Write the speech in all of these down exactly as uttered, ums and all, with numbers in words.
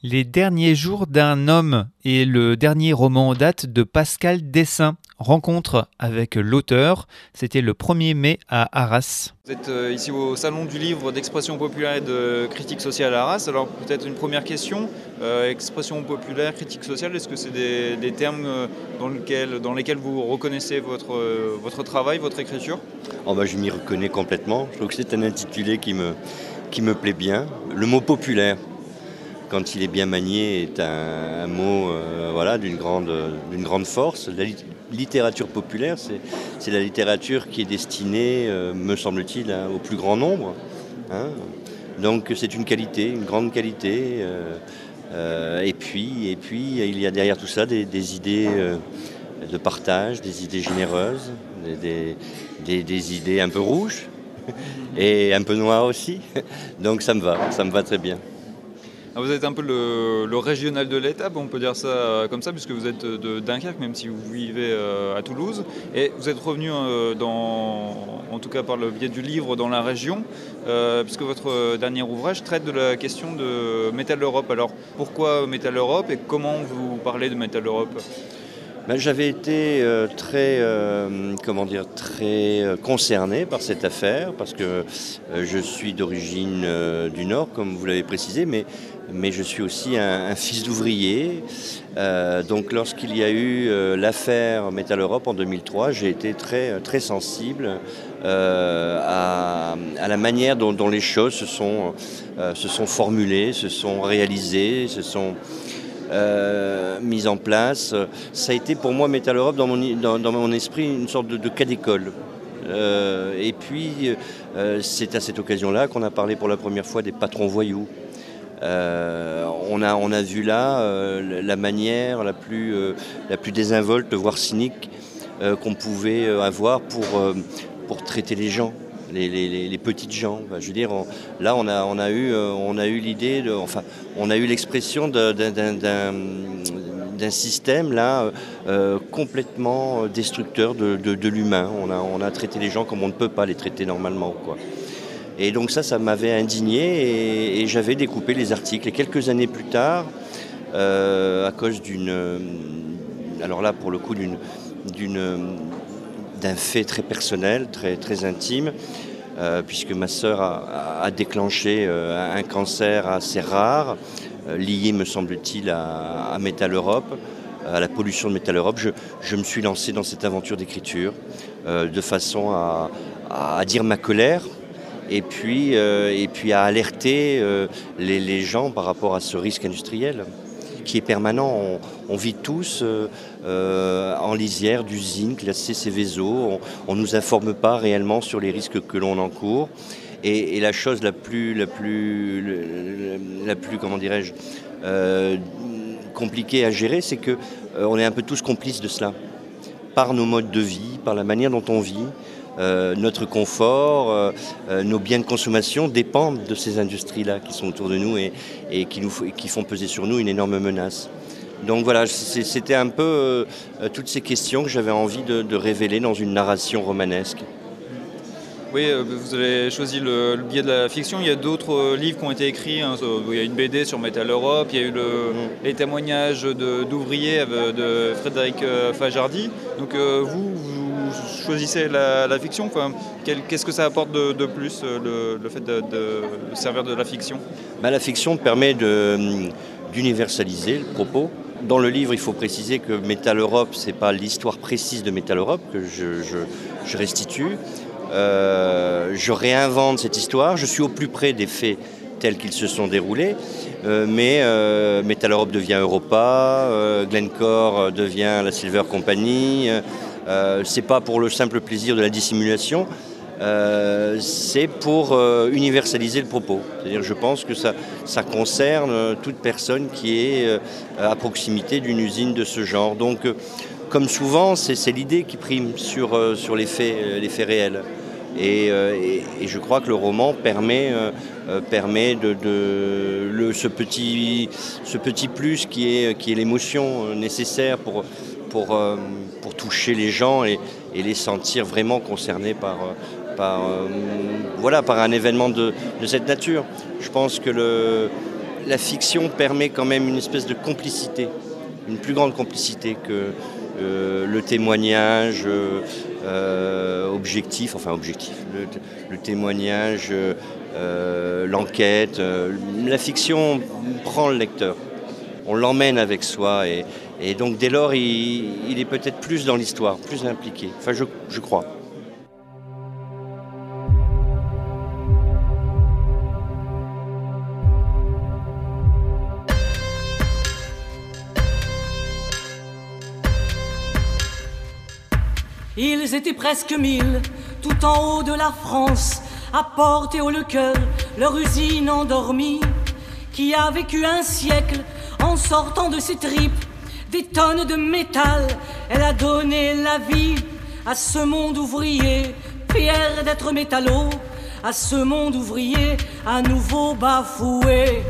Les derniers jours d'un homme est le dernier roman en date de Pascal Dessin. Rencontre avec l'auteur, c'était le premier mai à Arras. Vous êtes euh, ici au Salon du livre d'expression populaire et de critique sociale à Arras. Alors peut-être une première question, euh, expression populaire, critique sociale, est-ce que c'est des, des termes euh, dans, lequel, dans lesquels vous reconnaissez votre, euh, votre travail, votre écriture ? Oh bah, je m'y reconnais complètement, je trouve que c'est un intitulé qui me, qui me plaît bien. Le mot populaire, quand il est bien manié, est un, un mot euh, voilà, d'une grande, d'une grande force. La lit- littérature populaire, c'est, c'est la littérature qui est destinée, euh, me semble-t-il, hein, au plus grand nombre. Hein. Donc c'est une qualité, une grande qualité. Euh, euh, et, puis, et puis, il y a derrière tout ça des, des idées euh, de partage, des idées généreuses, des, des, des, des idées un peu rouges et un peu noires aussi. Donc ça me va, ça me va très bien. Vous êtes un peu le, le régional de l'étape, on peut dire ça euh, comme ça, puisque vous êtes de Dunkerque, même si vous vivez euh, à Toulouse. Et vous êtes revenu, euh, dans, en tout cas par le biais du livre, dans la région, euh, puisque votre dernier ouvrage traite de la question de Metal Europe. Alors pourquoi Metal Europe et comment vous parlez de Metal Europe ? Ben, j'avais été euh, très, euh, comment dire, très euh, concerné par cette affaire, parce que euh, je suis d'origine euh, du Nord, comme vous l'avez précisé, mais, mais je suis aussi un, un fils d'ouvrier. Euh, donc lorsqu'il y a eu euh, l'affaire Metal Europe en deux mille trois, j'ai été très, très sensible euh, à, à la manière dont, dont les choses se sont, euh, se sont formulées, se sont réalisées, se sont... Euh, mise en place. Ça a été pour moi Metal Europe dans mon, dans, dans mon esprit une sorte de, de cas d'école. Euh, et puis euh, c'est à cette occasion-là qu'on a parlé pour la première fois des patrons voyous. Euh, on, a, on a vu là euh, la manière la plus, euh, la plus désinvolte, voire cynique, euh, qu'on pouvait avoir pour, euh, pour traiter les gens. Les, les, les petites gens. Je veux dire, on, là, on a, on a eu, on a eu l'idée, de, enfin, on a eu l'expression d'un, d'un, d'un, d'un système là euh, complètement destructeur de, de, de l'humain. On a, on a traité les gens comme on ne peut pas les traiter normalement, quoi. Et donc ça, ça m'avait indigné et, et j'avais découpé les articles. Et quelques années plus tard, euh, à cause d'une, alors là, pour le coup, d'une, d'une d'un fait très personnel, très, très intime, euh, puisque ma sœur a, a déclenché euh, un cancer assez rare, euh, lié, me semble-t-il, à, à Metal Europe, à la pollution de Metal Europe. Je, je me suis lancé dans cette aventure d'écriture, euh, de façon à, à dire ma colère, et puis, euh, et puis à alerter euh, les, les gens par rapport à ce risque industriel qui est permanent. On, on vit tous euh, euh, en lisière d'usines classées Céveso. On ne nous informe pas réellement sur les risques que l'on encourt. Et, et la chose la plus, la plus, la plus comment dirais-je, euh, compliquée à gérer, c'est qu'on euh, est un peu tous complices de cela. Par nos modes de vie, par la manière dont on vit. Euh, notre confort, euh, euh, nos biens de consommation dépendent de ces industries-là qui sont autour de nous et, et qui, nous, qui font peser sur nous une énorme menace. Donc voilà, c'était un peu euh, toutes ces questions que j'avais envie de, de révéler dans une narration romanesque. Oui, vous avez choisi le, le biais de la fiction. Il y a d'autres livres qui ont été écrits. Hein. Il y a une B D sur Metal Europe, il y a eu le, mmh. les témoignages de, d'ouvriers de Frédéric Fajardi. Donc vous, vous choisissez la, la fiction. Enfin, quel, qu'est-ce que ça apporte de, de plus, le, le fait de, de servir de la fiction ? Bah, la fiction permet de, d'universaliser le propos. Dans le livre, il faut préciser que Metal Europe, ce n'est pas l'histoire précise de Metal Europe que je, je, je restitue. Euh, je réinvente cette histoire, je suis au plus près des faits tels qu'ils se sont déroulés, euh, mais euh, Metal Europe devient Europa, euh, Glencore devient la Silver Company, euh, c'est pas pour le simple plaisir de la dissimulation, euh, c'est pour euh, universaliser le propos. C'est-à-dire, je pense que ça, ça concerne toute personne qui est euh, à proximité d'une usine de ce genre. Donc, euh, comme souvent, c'est, c'est l'idée qui prime sur, euh, sur les faits, euh, les faits réels. Et, euh, et, et je crois que le roman permet, euh, permet de, de le, ce, petit, ce petit plus qui est, qui est l'émotion nécessaire pour, pour, euh, pour toucher les gens et, et les sentir vraiment concernés par, par, euh, voilà, par un événement de, de cette nature. Je pense que le, la fiction permet quand même une espèce de complicité, une plus grande complicité que euh, le témoignage euh, objectif, enfin objectif, le, le témoignage, euh, l'enquête. Euh, la fiction prend le lecteur, on l'emmène avec soi et, et donc dès lors il, il est peut-être plus dans l'histoire, plus impliqué, enfin je, je crois. Ils étaient presque mille, tout en haut de la France, à porter haut le cœur, leur usine endormie, qui a vécu un siècle en sortant de ses tripes des tonnes de métal. Elle a donné la vie à ce monde ouvrier, fier d'être métallo, à ce monde ouvrier à nouveau bafoué.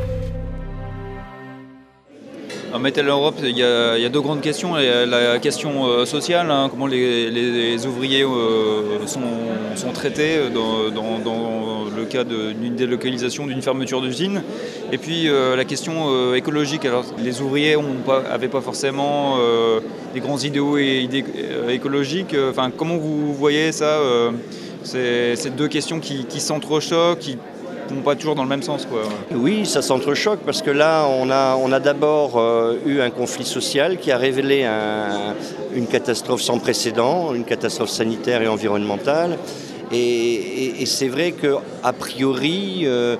En Metal Europe, il y, a, il y a deux grandes questions. Il y a la question euh, sociale, hein, comment les, les ouvriers euh, sont, sont traités dans, dans, dans le cas d'une délocalisation, d'une fermeture d'usine. Et puis euh, la question euh, écologique. Alors, les ouvriers n'avaient pas, pas forcément euh, des grands idéaux et idées euh, écologiques. Enfin, comment vous voyez ça euh, c'est, c'est deux questions qui, qui s'entrechoquent, qui pas toujours dans le même sens, quoi. Oui, ça s'entrechoque parce que là, on a, on a d'abord euh, eu un conflit social qui a révélé un, une catastrophe sans précédent, une catastrophe sanitaire et environnementale. Et, et, et c'est vrai qu'a priori, euh,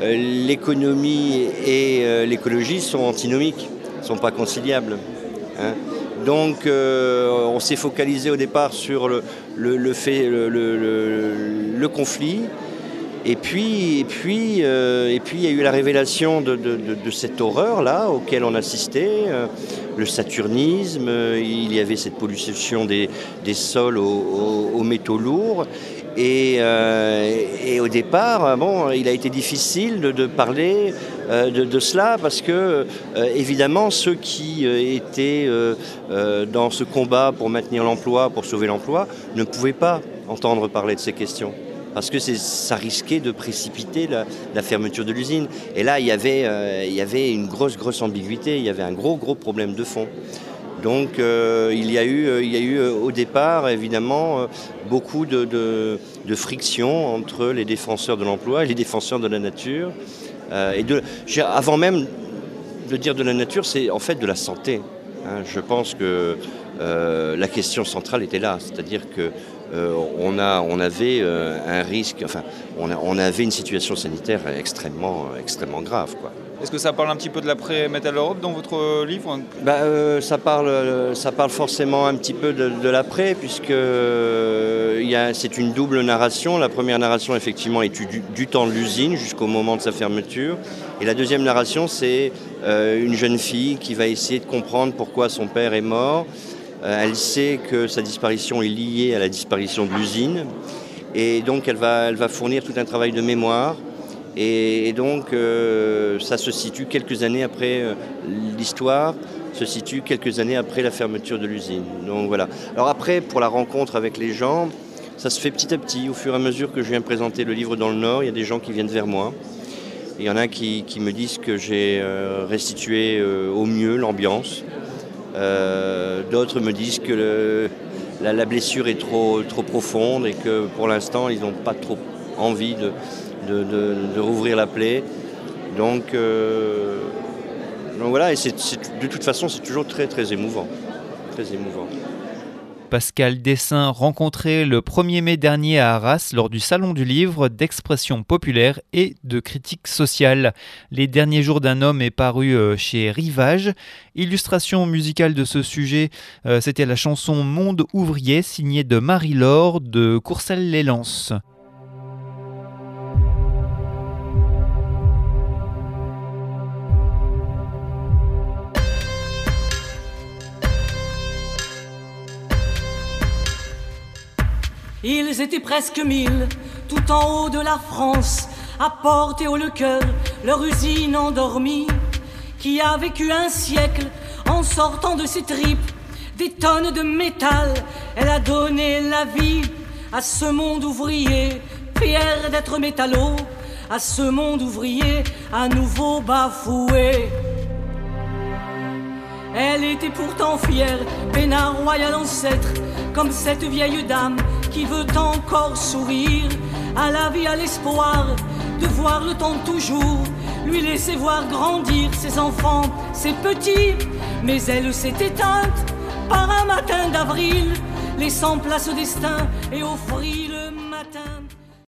l'économie et euh, l'écologie sont antinomiques, ne sont pas conciliables. Hein. Donc, euh, on s'est focalisé au départ sur le, le, le, fait, le, le, le, le conflit. Et puis, et puis, euh, et puis, il y a eu la révélation de, de, de, de cette horreur-là auquel on assistait, euh, le saturnisme. Euh, il y avait cette pollution des, des sols aux, aux, aux métaux lourds. Et, euh, et au départ, bon, il a été difficile de, de parler euh, de, de cela parce que, euh, évidemment, ceux qui euh, étaient euh, euh, dans ce combat pour maintenir l'emploi, pour sauver l'emploi, ne pouvaient pas entendre parler de ces questions. Parce que c'est, ça risquait de précipiter la, la fermeture de l'usine. Et là, il y avait, euh, il y avait une grosse, grosse ambiguïté, il y avait un gros, gros problème de fond. Donc, euh, il y a eu, il y a eu au départ, évidemment, euh, beaucoup de, de, de friction entre les défenseurs de l'emploi et les défenseurs de la nature. Euh, et de, avant même de dire de la nature, c'est en fait de la santé. Hein. Je pense que euh, la question centrale était là, c'est-à-dire que Euh, on, a, on avait euh, un risque, enfin, on, a, on avait une situation sanitaire extrêmement, extrêmement grave, quoi. Est-ce que ça parle un petit peu de l'après-Metal Europe dans votre livre ? bah, euh, ça, parle, ça parle forcément un petit peu de, de l'après, puisque euh, y a, c'est une double narration. La première narration, effectivement, est du, du temps de l'usine jusqu'au moment de sa fermeture. Et la deuxième narration, c'est euh, une jeune fille qui va essayer de comprendre pourquoi son père est mort. Elle sait que sa disparition est liée à la disparition de l'usine et donc elle va, elle va fournir tout un travail de mémoire et, et donc euh, ça se situe quelques années après euh, l'histoire, se situe quelques années après la fermeture de l'usine. Donc voilà. Alors après, pour la rencontre avec les gens, ça se fait petit à petit, au fur et à mesure que je viens présenter le livre dans le Nord, il y a des gens qui viennent vers moi. Il y en a qui, qui me disent que j'ai euh, restitué euh, au mieux l'ambiance. Euh, d'autres me disent que le, la, la blessure est trop, trop profonde et que pour l'instant ils n'ont pas trop envie de, de, de, de rouvrir la plaie. Donc, euh, donc voilà, et c'est, c'est, de toute façon c'est toujours très très émouvant. Très émouvant. Pascal Dessin, rencontré le premier mai dernier à Arras lors du Salon du Livre d'expression populaire et de critique sociale. Les derniers jours d'un homme est paru chez Rivage. Illustration musicale de ce sujet, c'était la chanson Monde ouvrier signée de Marie-Laure de Courcelles-les-Lances. Ils étaient presque mille, tout en haut de la France, à porter haut le cœur, leur usine endormie, qui a vécu un siècle en sortant de ses tripes des tonnes de métal. Elle a donné la vie à ce monde ouvrier, fier d'être métallo, à ce monde ouvrier à nouveau bafoué. Elle était pourtant fière, peinard royal ancêtre, comme cette vieille dame qui veut encore sourire à la vie, à l'espoir de voir le temps toujours lui laisser voir grandir ses enfants, ses petits. Mais elle s'est éteinte par un matin d'avril, laissant place au destin et au fruit le matin.